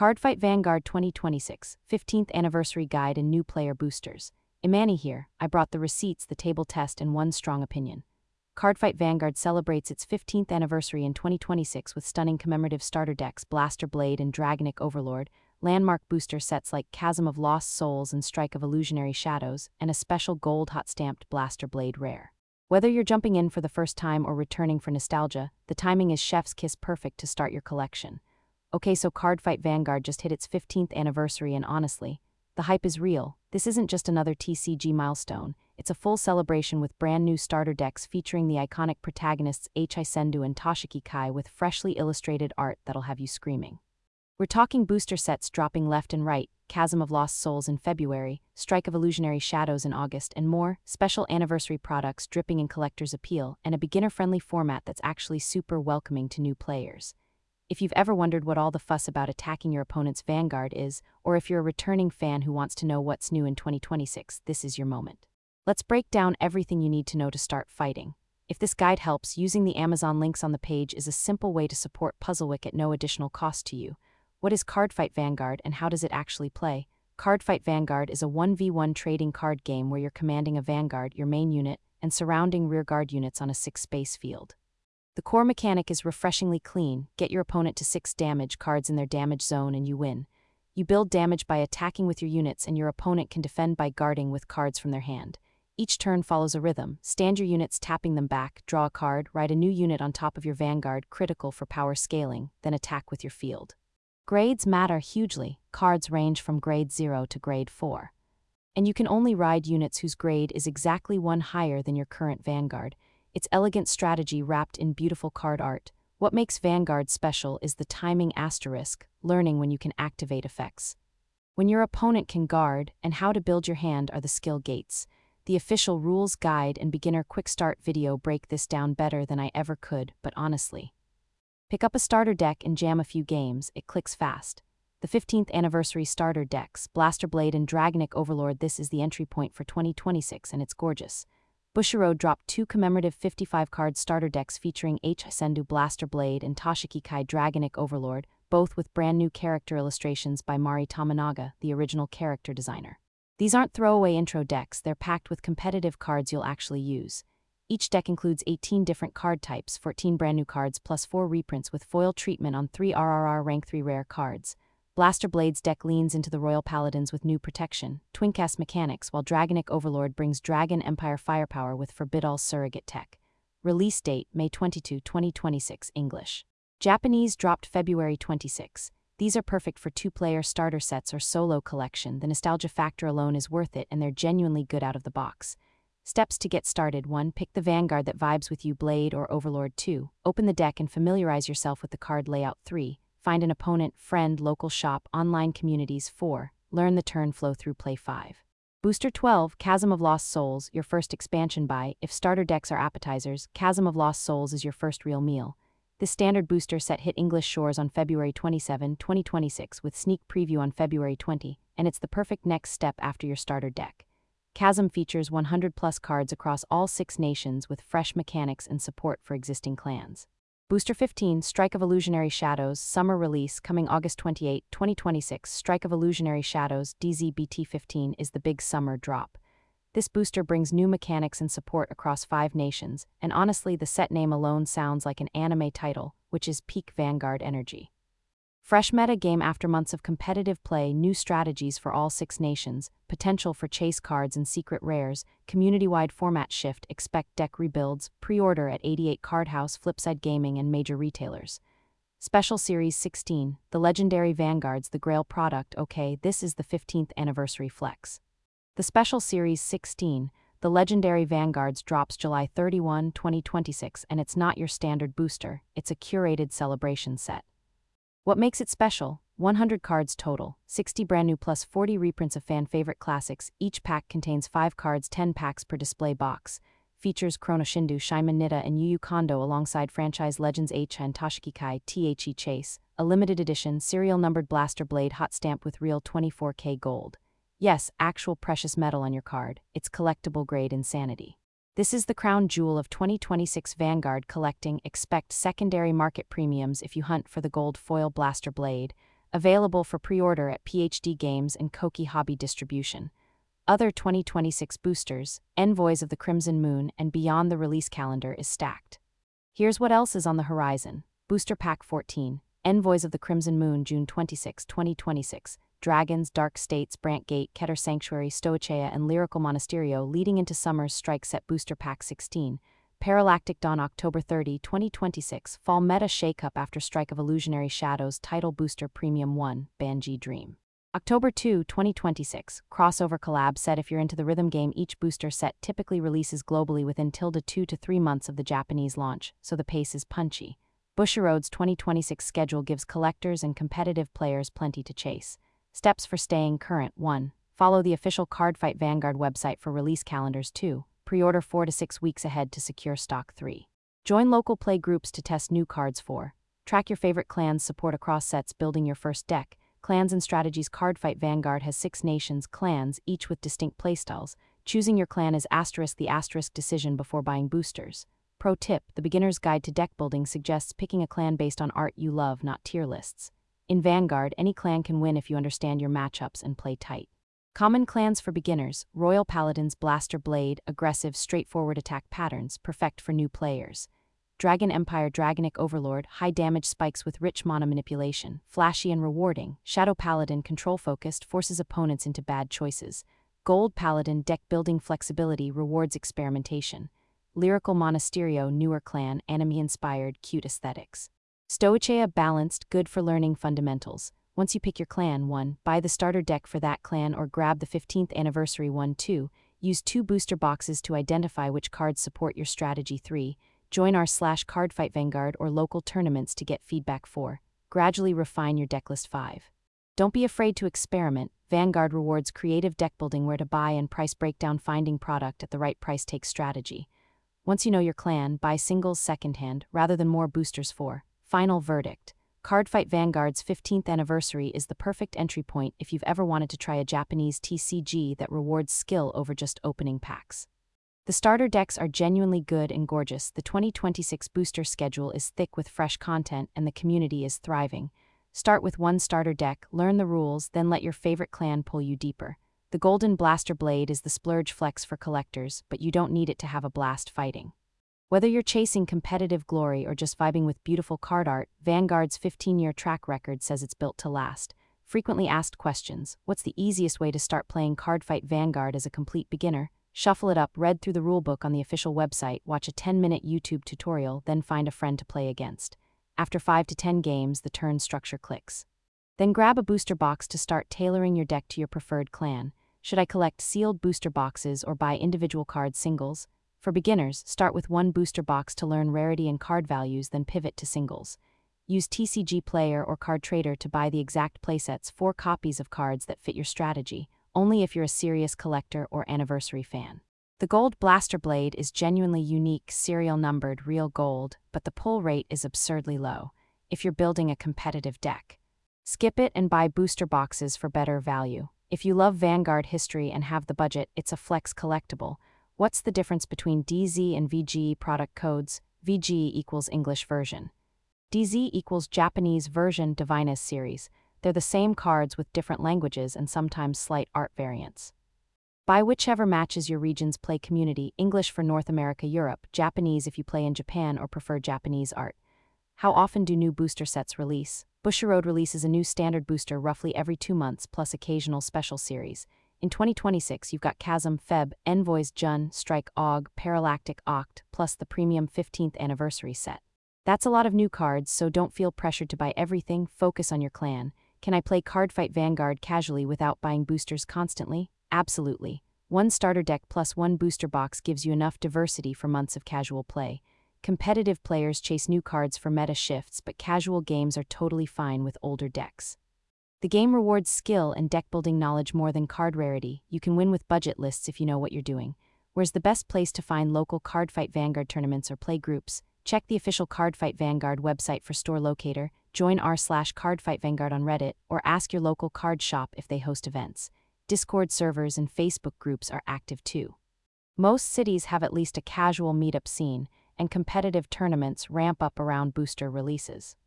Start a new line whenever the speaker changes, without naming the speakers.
Cardfight Vanguard 2026, 15th Anniversary Guide and New Player Boosters. Imani here, I brought the receipts, the table test, and one strong opinion. Cardfight Vanguard celebrates its 15th anniversary in 2026 with stunning commemorative starter decks Blaster Blade and Dragonic Overlord, landmark booster sets like Chasm of Lost Souls and Strike of Illusionary Shadows, and a special gold hot-stamped Blaster Blade rare. Whether you're jumping in for the first time or returning for nostalgia, the timing is chef's kiss perfect to start your collection. Okay, so Cardfight Vanguard just hit its 15th anniversary, and honestly, the hype is real. This isn't just another TCG milestone, it's a full celebration with brand new starter decks featuring the iconic protagonists H.I. Sendu and Toshiki Kai with freshly illustrated art that'll have you screaming. We're talking booster sets dropping left and right, Chasm of Lost Souls in February, Strike of Illusionary Shadows in August, and more, special anniversary products dripping in collector's appeal, and a beginner-friendly format that's actually super welcoming to new players. If you've ever wondered what all the fuss about attacking your opponent's Vanguard is, or if you're a returning fan who wants to know what's new in 2026, this is your moment. Let's break down everything you need to know to start fighting. If this guide helps, using the Amazon links on the page is a simple way to support Puzzlewick at no additional cost to you. What is Cardfight Vanguard and how does it actually play? Cardfight Vanguard is a 1v1 trading card game where you're commanding a Vanguard, your main unit, and surrounding rearguard units on a 6-space field. The core mechanic is refreshingly clean. Get your opponent to 6 damage cards in their damage zone and you win. You build damage by attacking with your units and your opponent can defend by guarding with cards from their hand. Each turn follows a rhythm. Stand your units tapping them back, draw a card, write a new unit on top of your Vanguard, critical for power scaling, then attack with your field. Grades matter hugely. Cards range from grade 0 to grade 4. And you can only ride units whose grade is exactly one higher than your current Vanguard. Its elegant strategy wrapped in beautiful card art. What makes Vanguard special is the timing asterisk, learning when you can activate effects, when your opponent can guard, and how to build your hand are the skill gates. The official rules guide and beginner quick start video break this down better than I ever could, but honestly, pick up a starter deck and jam a few games, it clicks fast. The 15th anniversary starter decks, Blaster Blade and Dragonic Overlord, this is the entry point for 2026 and it's gorgeous. Bushiroad dropped 2 commemorative 55-card starter decks featuring H.I. Sendu Blaster Blade and Toshiki Kai Dragonic Overlord, both with brand new character illustrations by Mari Tamanaga, the original character designer. These aren't throwaway intro decks, they're packed with competitive cards you'll actually use. Each deck includes 18 different card types, 14 brand new cards plus 4 reprints with foil treatment on 3 RRR rank 3 rare cards. Blaster Blade's deck leans into the Royal Paladins with new protection, Twincast mechanics, while Dragonic Overlord brings Dragon Empire firepower with Forbidal surrogate tech. Release date, May 22, 2026, English. Japanese dropped February 26. These are perfect for 2-player starter sets or solo collection. The nostalgia factor alone is worth it and they're genuinely good out of the box. Steps to get started: 1. Pick the Vanguard that vibes with you, Blade or Overlord. 2. Open the deck and familiarize yourself with the card layout. 3. Find an opponent, friend, local shop, online communities. 4. Learn the turn flow through play. 5. Booster 12, Chasm of Lost Souls, your first expansion buy. If starter decks are appetizers, Chasm of Lost Souls is your first real meal. This standard booster set hit English shores on February 27, 2026 with sneak preview on February 20, and it's the perfect next step after your starter deck. Chasm features 100+ cards across all 6 nations with fresh mechanics and support for existing clans. Booster 15, Strike of Illusionary Shadows, summer release, coming August 28, 2026. Strike of Illusionary Shadows, DZBT15, is the big summer drop. This booster brings new mechanics and support across 5 nations, and honestly the set name alone sounds like an anime title, which is peak Vanguard energy. Fresh meta game after months of competitive play, new strategies for all 6 nations, potential for chase cards and secret rares, community-wide format shift, expect deck rebuilds, pre-order at 88 Card House, Flipside Gaming and major retailers. Special Series 16, the legendary Vanguards, the Grail product. Okay, this is the 15th anniversary flex. The Special Series 16, the legendary Vanguards, drops July 31, 2026, and it's not your standard booster, it's a curated celebration set. What makes it special? 100 cards total, 60 brand new plus 40 reprints of fan-favorite classics. Each pack contains 5 cards, 10 packs per display box. Features Chrono Shindu, Shaiman Nita, and Yu Yu Kondo alongside franchise legends H.I. and Toshiki Kai, The Chase, a limited edition, serial numbered Blaster Blade hot stamp with real 24K gold. Yes, actual precious metal on your card. It's collectible grade insanity. This is the crown jewel of 2026 Vanguard collecting. Expect secondary market premiums if you hunt for the gold foil Blaster Blade, Available for pre-order at PhD Games and Koki Hobby Distribution. Other 2026 boosters, Envoys of the Crimson Moon and Beyond the release calendar is stacked. Here's what else is on the horizon. Booster Pack 14, Envoys of the Crimson Moon, June 26, 2026. Dragons, Dark States, Brant Gate, Keter Sanctuary, Stoicheia, and Lyrical Monasterio leading into Summer's Strike Set Booster Pack 16. Paralactic Dawn, October 30, 2026. Fall Meta Shakeup after Strike of Illusionary Shadows Title Booster Premium 1, Banji Dream. October 2, 2026. Crossover Collab Set. If you're into the rhythm game, each booster set typically releases globally within 2 to 3 months of the Japanese launch, so the pace is punchy. Bushiroad's 2026 schedule gives collectors and competitive players plenty to chase. Steps for staying current. 1. Follow the official Cardfight Vanguard website for release calendars. 2. Pre-order 4 to 6 weeks ahead to secure stock. 3. Join local play groups to test new cards. 4. Track your favorite clans' support across sets. Building your first deck. Clans and Strategies. Cardfight Vanguard has 6 nations clans, each with distinct playstyles. Choosing your clan is the * decision before buying boosters. Pro tip: the beginner's guide to deck building suggests picking a clan based on art you love, not tier lists. In Vanguard, any clan can win if you understand your matchups and play tight. Common clans for beginners: Royal Paladins, Blaster Blade, aggressive, straightforward attack patterns, perfect for new players. Dragon Empire, Dragonic Overlord, high damage spikes with rich mana manipulation, flashy and rewarding. Shadow Paladin, control-focused, forces opponents into bad choices. Gold Paladin, deck building flexibility, rewards experimentation. Lyrical Monasterio, newer clan, anime-inspired, cute aesthetics. Stoicheia, balanced, good for learning fundamentals. Once you pick your clan, 1. Buy the starter deck for that clan or grab the 15th anniversary one. 2. Use 2 booster boxes to identify which cards support your strategy. 3. Join our /Cardfight Vanguard or local tournaments to get feedback. 4. Gradually refine your decklist. 5. Don't be afraid to experiment. Vanguard rewards creative deck building. Where to buy and price breakdown. Finding product at the right price takes strategy. Once you know your clan, buy singles secondhand rather than more boosters. 4. Final verdict: Cardfight Vanguard's 15th anniversary is the perfect entry point if you've ever wanted to try a Japanese TCG that rewards skill over just opening packs. The starter decks are genuinely good and gorgeous. The 2026 booster schedule is thick with fresh content and the community is thriving. Start with 1 starter deck, learn the rules, then let your favorite clan pull you deeper. The Golden Blaster Blade is the splurge flex for collectors, but you don't need it to have a blast fighting. Whether you're chasing competitive glory or just vibing with beautiful card art, Vanguard's 15-year track record says it's built to last. Frequently asked questions: what's the easiest way to start playing Cardfight Vanguard as a complete beginner? Shuffle it up, read through the rulebook on the official website, watch a 10-minute YouTube tutorial, then find a friend to play against. After 5 to 10 games, the turn structure clicks. Then grab a booster box to start tailoring your deck to your preferred clan. Should I collect sealed booster boxes or buy individual card singles? For beginners, start with 1 booster box to learn rarity and card values, then pivot to singles. Use TCG Player or Card Trader to buy the exact playsets, 4 copies of cards that fit your strategy, only if you're a serious collector or anniversary fan. The Gold Blaster Blade is genuinely unique, serial numbered, real gold, but the pull rate is absurdly low if you're building a competitive deck. Skip it and buy booster boxes for better value. If you love Vanguard history and have the budget, it's a flex collectible. What's the difference between DZ and VG product codes? VG equals English version. DZ equals Japanese version Divinus series. They're the same cards with different languages and sometimes slight art variants. Buy whichever matches your region's play community. English for North America, Europe, Japanese if you play in Japan or prefer Japanese art. How often do new booster sets release? Bushiroad releases a new standard booster roughly every 2 months plus occasional special series. In 2026, you've got Chasm, Feb, Envoys, Jun, Strike, Og, Paralactic, Oct, plus the premium 15th anniversary set. That's a lot of new cards, so don't feel pressured to buy everything. Focus on your clan. Can I play Cardfight Vanguard casually without buying boosters constantly? Absolutely. 1 starter deck plus 1 booster box gives you enough diversity for months of casual play. Competitive players chase new cards for meta shifts, but casual games are totally fine with older decks. The game rewards skill and deck-building knowledge more than card rarity. You can win with budget lists if you know what you're doing. Where's the best place to find local Cardfight Vanguard tournaments or play groups? Check the official Cardfight Vanguard website for store locator, join r/Cardfight Vanguard on Reddit, or ask your local card shop if they host events. Discord servers and Facebook groups are active too. Most cities have at least a casual meetup scene, and competitive tournaments ramp up around booster releases.